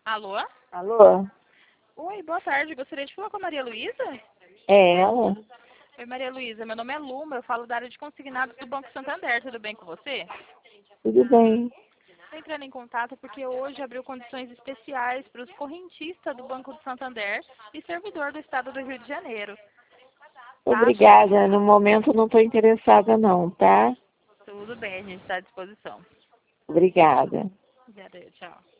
Alô? Alô? Oi, boa tarde. Gostaria de falar com a Maria Luísa? É ela? Oi, Maria Luísa. Meu nome é Luma. Eu falo da área de consignados do Banco Santander. Tudo bem com você? Tudo bem. Estou entrando em contato porque hoje abriu condições especiais para os correntistas do Banco do Santander e servidor do Estado do Rio de Janeiro. Tá? Obrigada. No momento não estou interessada não, tá? Tudo bem, a gente está à disposição. Obrigada. Obrigada, tchau.